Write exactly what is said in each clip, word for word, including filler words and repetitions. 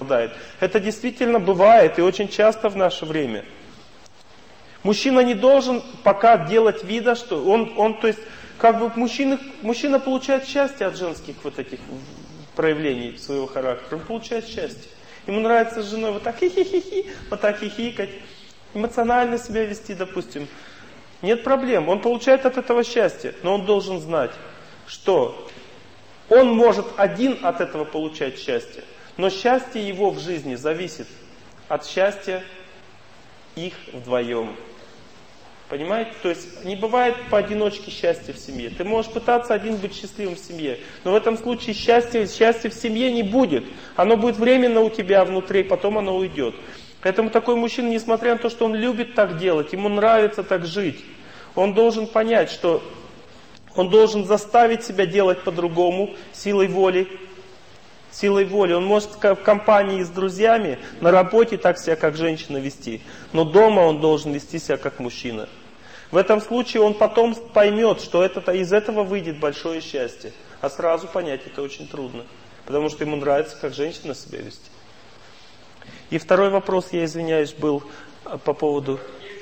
Это действительно бывает и очень часто в наше время. Мужчина не должен пока делать вида, что он, он то есть, как бы мужчина, мужчина получает счастье от женских вот этих проявлений своего характера. Он получает счастье. Ему нравится с женой вот так хи-хи-хи-хи, вот так хихикать, эмоционально себя вести, допустим. Нет проблем, он получает от этого счастье, но он должен знать, что он может один от этого получать счастье, но счастье его в жизни зависит от счастья их вдвоем. Понимаете? То есть не бывает поодиночке счастья в семье. Ты можешь пытаться один быть счастливым в семье, но в этом случае счастья, счастья в семье не будет. Оно будет временно у тебя внутри, потом оно уйдет. Поэтому такой мужчина, несмотря на то, что он любит так делать, ему нравится так жить, он должен понять, что он должен заставить себя делать по-другому, силой воли. Силой воли. Он может в компании с друзьями, на работе так себя как женщина вести, но дома он должен вести себя как мужчина. В этом случае он потом поймет, что это, из этого выйдет большое счастье. А сразу понять это очень трудно, потому что ему нравится как женщина себя вести. И второй вопрос, я извиняюсь, был по поводу...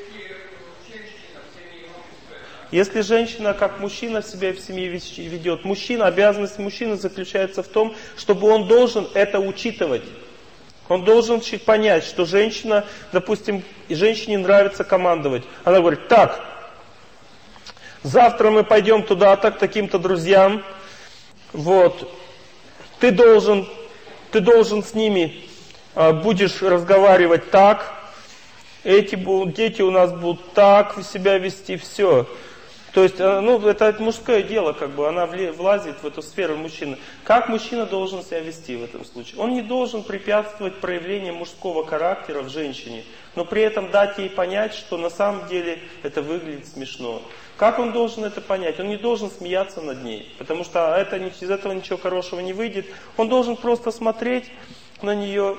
Если женщина как мужчина себя в семье ведет, мужчина, обязанность мужчины заключается в том, чтобы он должен это учитывать. Он должен понять, что женщина, допустим, женщине нравится командовать. Она говорит: так, завтра мы пойдем туда-то, к таким-то друзьям. Вот, ты должен, ты должен с ними, будешь разговаривать так, эти будут, дети у нас будут так себя вести, все. То есть, ну, это мужское дело, как бы, она влазит в эту сферу мужчины. Как мужчина должен себя вести в этом случае? Он не должен препятствовать проявлению мужского характера в женщине, но при этом дать ей понять, что на самом деле это выглядит смешно. Как он должен это понять? Он не должен смеяться над ней, потому что это, из этого ничего хорошего не выйдет. Он должен просто смотреть на нее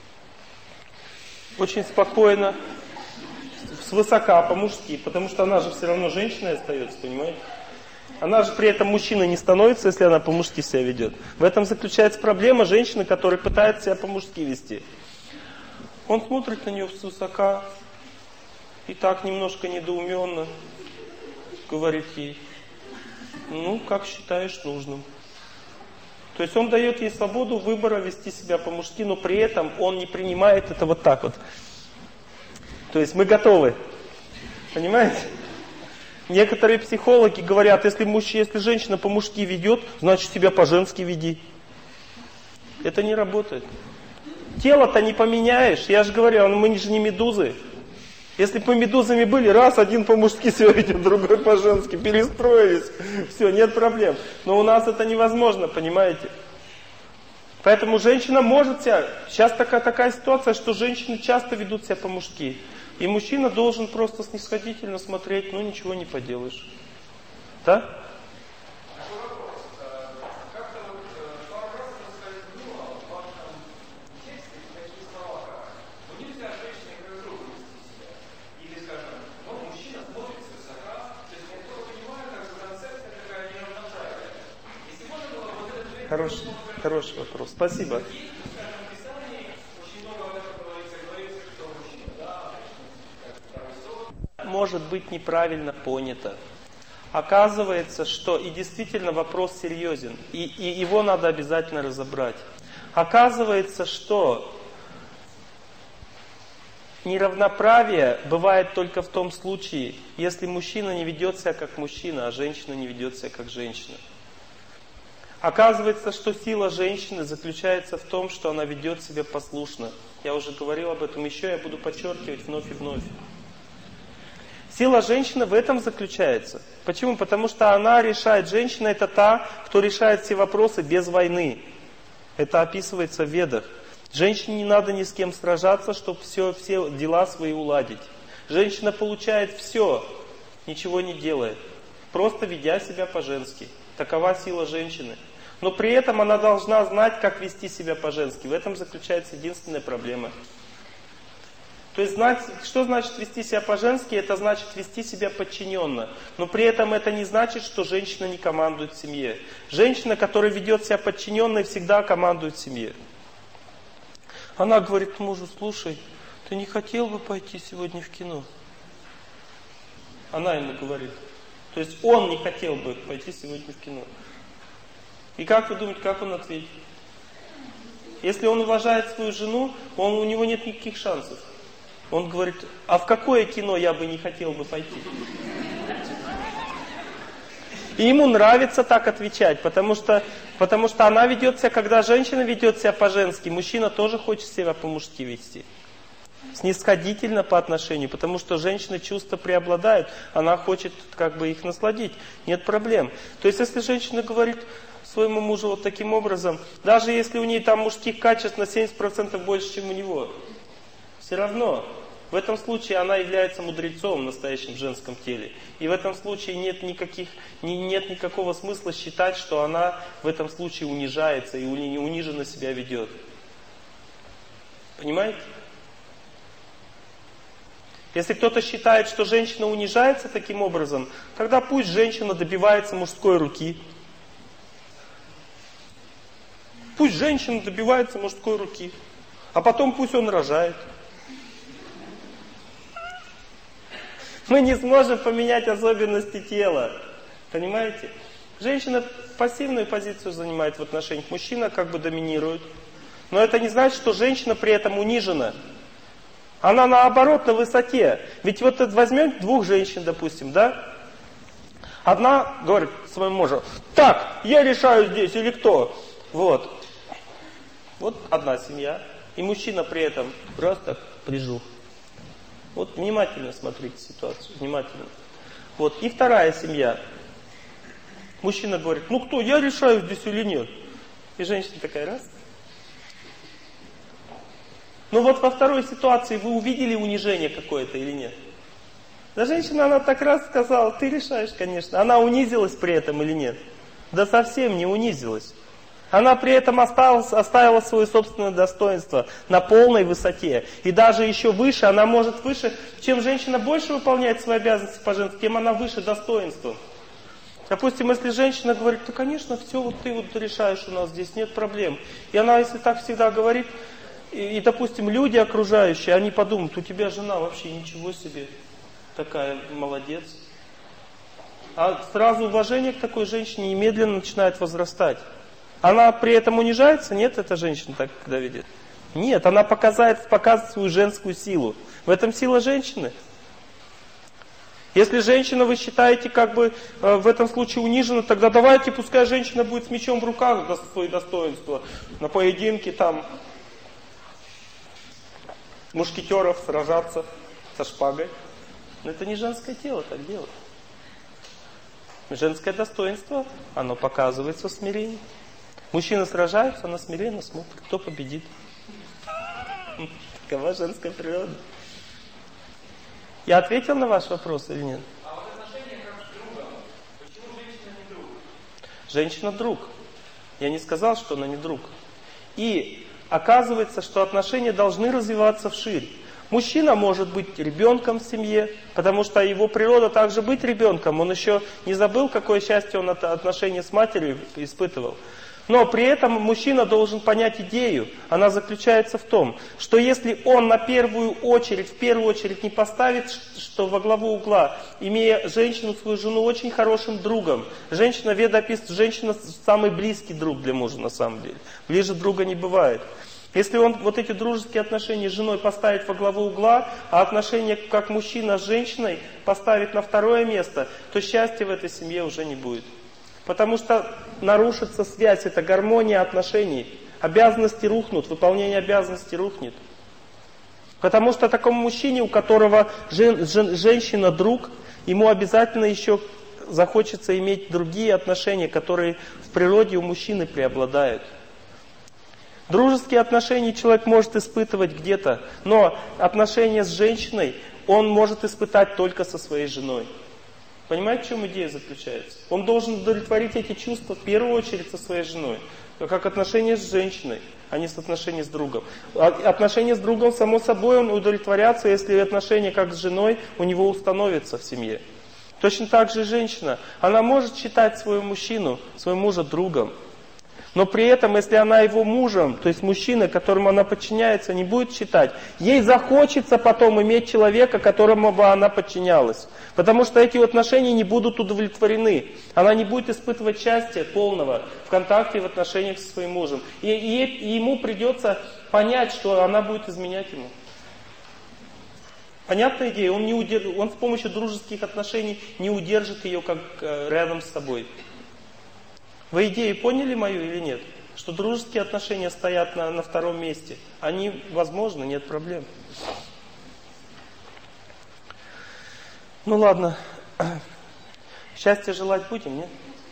очень спокойно, свысока, по-мужски, потому что она же все равно женщиной остается, понимаете? Она же при этом мужчиной не становится, если она по-мужски себя ведет. В этом заключается проблема женщины, которая пытается себя по-мужски вести. Он смотрит на нее свысока и так немножко недоуменно говорит ей: ну, как считаешь нужным. То есть он дает ей свободу выбора вести себя по-мужски, но при этом он не принимает это вот так вот. То есть мы готовы. Понимаете? Некоторые психологи говорят, если, мужчина, если женщина по-мужски ведет, значит себя по-женски веди. Это не работает. Тело-то не поменяешь. Я же говорю, мы же не медузы. Если бы мы медузами были, раз, один по-мужски себя ведет, другой по-женски, перестроились. Все, нет проблем. Но у нас это невозможно, понимаете? Поэтому женщина может себя... Сейчас такая, такая ситуация, что женщины часто ведут себя по-мужски. И мужчина должен просто снисходительно смотреть, ну ничего не поделаешь. Да? Хороший, хороший вопрос. Спасибо. Может быть неправильно понято. Оказывается, что и действительно вопрос серьезен, и, и его надо обязательно разобрать. Оказывается, что неравноправие бывает только в том случае, если мужчина не ведет себя как мужчина, а женщина не ведет себя как женщина. Оказывается, что сила женщины заключается в том, что она ведет себя послушно. Я уже говорил об этом, еще я буду подчеркивать вновь и вновь. Сила женщины в этом заключается. Почему? Потому что она решает, женщина это та, кто решает все вопросы без войны. Это описывается в Ведах. Женщине не надо ни с кем сражаться, чтобы все, все дела свои уладить. Женщина получает все, ничего не делает, просто ведя себя по-женски. Такова сила женщины. Но при этом она должна знать, как вести себя по-женски. В этом заключается единственная проблема. То есть знать, что значит вести себя по-женски, это значит вести себя подчиненно. Но при этом это не значит, что женщина не командует в семье. Женщина, которая ведет себя подчиненно, всегда командует в семье. Она говорит мужу: слушай, ты не хотел бы пойти сегодня в кино? Она ему говорит. То есть он не хотел бы пойти сегодня в кино. И как вы думаете, как он ответит? Если он уважает свою жену, он, у него нет никаких шансов. Он говорит: а в какое кино я бы не хотел бы пойти? И ему нравится так отвечать, потому что, потому что она ведет себя, когда женщина ведет себя по-женски, мужчина тоже хочет себя по-мужски вести. Снисходительно по отношению, потому что женщины чувства преобладают, она хочет как бы их насладить, нет проблем. То есть если женщина говорит своему мужу вот таким образом, даже если у нее там мужских качеств на семьдесят процентов больше, чем у него, все равно в этом случае она является мудрецом в настоящем женском теле. И в этом случае нет никаких, нет никакого смысла считать, что она в этом случае унижается и униженно себя ведет. Понимаете? Если кто-то считает, что женщина унижается таким образом, тогда пусть женщина добивается мужской руки. Пусть женщина добивается мужской руки, а потом пусть он рожает. Мы не сможем поменять особенности тела. Понимаете? Женщина пассивную позицию занимает в отношениях, мужчина как бы доминирует. Но это не значит, что женщина при этом унижена. Она наоборот на высоте. Ведь вот возьмем двух женщин, допустим, да? Одна говорит своему мужу: так, я решаю здесь или кто? Вот. Вот одна семья. И мужчина при этом раз так прижух. Вот внимательно смотрите ситуацию, внимательно. Вот, и вторая семья. Мужчина говорит: ну кто, я решаю здесь или нет? И женщина такая: раз. Ну вот во второй ситуации вы увидели унижение какое-то или нет? Да женщина, она так раз сказала: ты решаешь, конечно. Она унизилась при этом или нет? Да совсем не унизилась. Она при этом осталась, оставила свое собственное достоинство на полной высоте. И даже еще выше, она может выше, чем женщина больше выполняет свои обязанности по-женски, тем она выше достоинством. Допустим, если женщина говорит: да, конечно, все вот ты вот решаешь у нас, здесь нет проблем. И она, если так всегда говорит, и, и допустим, люди окружающие, они подумают: у тебя жена вообще ничего себе, такая молодец. А сразу уважение к такой женщине немедленно начинает возрастать. Она при этом унижается? Нет, эта женщина так когда видит. Нет, она показывает, показывает свою женскую силу. В этом сила женщины. Если женщина, вы считаете, как бы э, в этом случае унижена, тогда давайте, пускай женщина будет с мечом в руках за свое достоинство. На поединке там мушкетеров сражаться со шпагой. Но это не женское тело так делать. Женское достоинство, оно показывается в смирении. Мужчина сражается, она смиренно смотрит, кто победит. Такова женская природа. Я ответил на ваш вопрос или нет? А вот отношения как с другом. Почему женщина не друг? Женщина друг. Я не сказал, что она не друг. И оказывается, что отношения должны развиваться вширь. Мужчина может быть ребенком в семье, потому что его природа также быть ребенком. Он еще не забыл, какое счастье он от отношения с матерью испытывал. Но при этом мужчина должен понять идею. Она заключается в том, что если он на первую очередь, в первую очередь не поставит, что во главу угла, имея женщину, свою жену, очень хорошим другом. Женщина, Веда описывает, женщина самый близкий друг для мужа на самом деле. Ближе друга не бывает. Если он вот эти дружеские отношения с женой поставит во главу угла, а отношения как мужчина с женщиной поставит на второе место, то счастья в этой семье уже не будет. Потому что нарушится связь, это гармония отношений. Обязанности рухнут, выполнение обязанностей рухнет. Потому что такому мужчине, у которого жен, жен, женщина друг, ему обязательно еще захочется иметь другие отношения, которые в природе у мужчины преобладают. Дружеские отношения человек может испытывать где-то, но отношения с женщиной он может испытать только со своей женой. Понимаете, в чем идея заключается? Он должен удовлетворить эти чувства в первую очередь со своей женой. Как отношения с женщиной, а не с отношения с другом. Отношения с другом, само собой, он удовлетворятся, если отношения как с женой у него установятся в семье. Точно так же и женщина. Она может считать своего мужчину, своего мужа другом. Но при этом, если она его мужем, то есть мужчина, которому она подчиняется, не будет считать, ей захочется потом иметь человека, которому бы она подчинялась. Потому что эти отношения не будут удовлетворены. Она не будет испытывать счастья полного в контакте, в отношениях со своим мужем. И, и, и ему придется понять, что она будет изменять ему. Понятная идея? Он, не удерж... он с помощью дружеских отношений не удержит ее как рядом с собой. Вы идею поняли мою или нет? Что дружеские отношения стоят на, на втором месте. Они возможны, нет проблем. Ну ладно. Счастья желать будем, нет?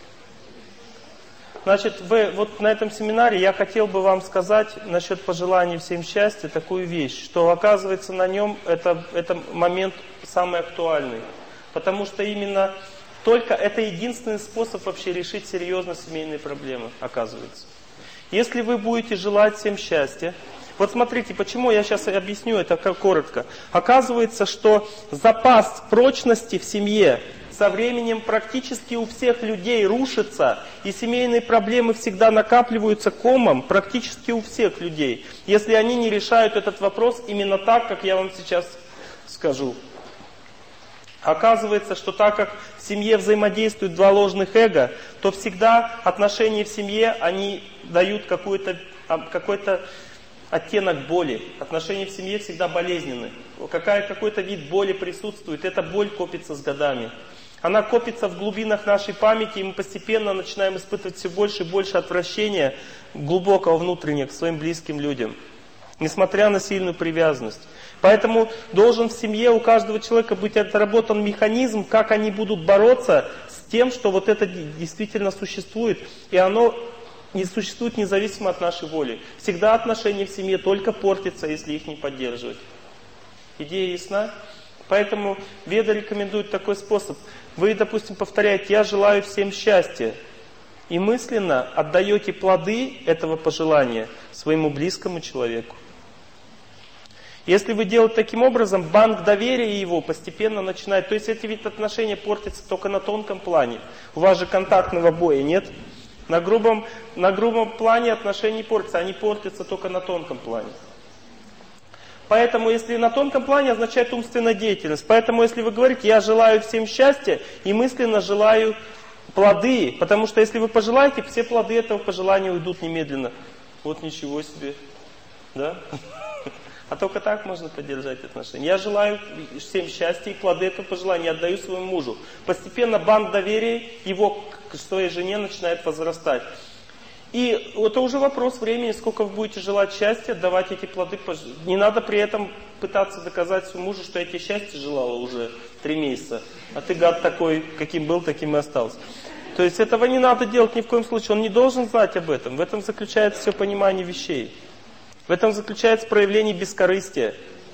Значит, вы, вот на этом семинаре я хотел бы вам сказать насчет пожеланий всем счастья такую вещь, что оказывается на нем это, это момент самый актуальный. Потому что именно только это единственный способ вообще решить серьезно семейные проблемы, оказывается. Если вы будете желать всем счастья, вот смотрите, почему я сейчас объясню это коротко. Оказывается, что запас прочности в семье со временем практически у всех людей рушится, и семейные проблемы всегда накапливаются комом практически у всех людей, если они не решают этот вопрос именно так, как я вам сейчас скажу. Оказывается, что так как в семье взаимодействуют два ложных эго, то всегда отношения в семье, они дают какой-то, какой-то оттенок боли. Отношения в семье всегда болезненны. Какая, какой-то вид боли присутствует, эта боль копится с годами. Она копится в глубинах нашей памяти, и мы постепенно начинаем испытывать все больше и больше отвращения глубокого внутреннего к своим близким людям, несмотря на сильную привязанность. Поэтому должен в семье у каждого человека быть отработан механизм, как они будут бороться с тем, что вот это действительно существует, и оно не существует независимо от нашей воли. Всегда отношения в семье только портятся, если их не поддерживать. Идея ясна? Поэтому Веда рекомендует такой способ. Вы, допустим, повторяете: «Я желаю всем счастья», и мысленно отдаете плоды этого пожелания своему близкому человеку. Если вы делаете таким образом, банк доверия его постепенно начинает... То есть эти ведь отношения портятся только на тонком плане. У вас же контактного боя нет. На грубом, на грубом плане отношения портятся, они портятся только на тонком плане. Поэтому, если на тонком плане, означает умственная деятельность. Поэтому, если вы говорите: «Я желаю всем счастья», и мысленно желаю плоды, потому что если вы пожелаете, все плоды этого пожелания уйдут немедленно. Вот ничего себе. Да? А только так можно поддержать отношения. Я желаю всем счастья, и плоды этого пожелания отдаю своему мужу. Постепенно банк доверия его к своей жене начинает возрастать. И это уже вопрос времени, сколько вы будете желать счастья, давать эти плоды. Не надо при этом пытаться доказать своему мужу, что я тебе счастья желала уже три месяца, а ты, гад, такой, каким был, таким и остался. То есть этого не надо делать ни в коем случае. Он не должен знать об этом. В этом заключается все понимание вещей. В этом заключается проявление бескорыстия.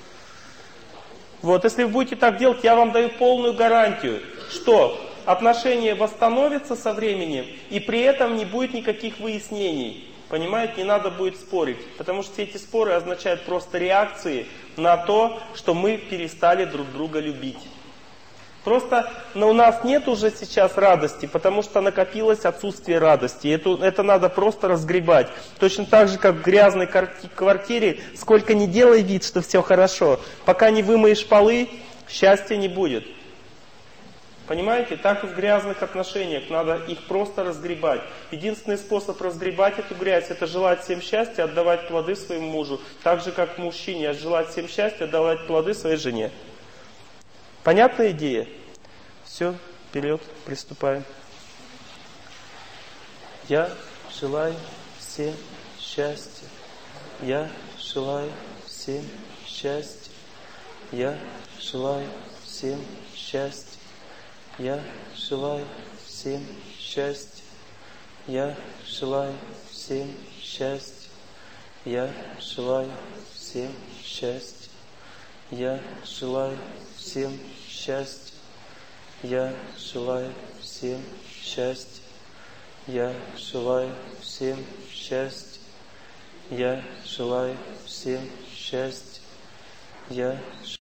Вот, если вы будете так делать, я вам даю полную гарантию, что отношения восстановятся со временем, и при этом не будет никаких выяснений. Понимаете, не надо будет спорить. Потому что все эти споры означают просто реакции на то, что мы перестали друг друга любить. Просто но у нас нет уже сейчас радости, потому что накопилось отсутствие радости. Это, это надо просто разгребать. Точно так же, как в грязной квартире, сколько ни делай вид, что все хорошо, пока не вымоешь полы, счастья не будет. Понимаете? Так и в грязных отношениях. Надо их просто разгребать. Единственный способ разгребать эту грязь — это желать всем счастья, отдавать плоды своему мужу. Так же, как мужчине желать всем счастья, отдавать плоды своей жене. Понятная идея? Все, вперед, приступаем. Я желаю всем счастья. Я желаю всем счастья. Я желаю всем счастья. Я желаю всем счастья. Я желаю всем счастья. Я желаю всем счастья. Я желаю всем счастья. Я желаю всем счастья. Я желаю всем счастья. Я желаю всем счастья. Я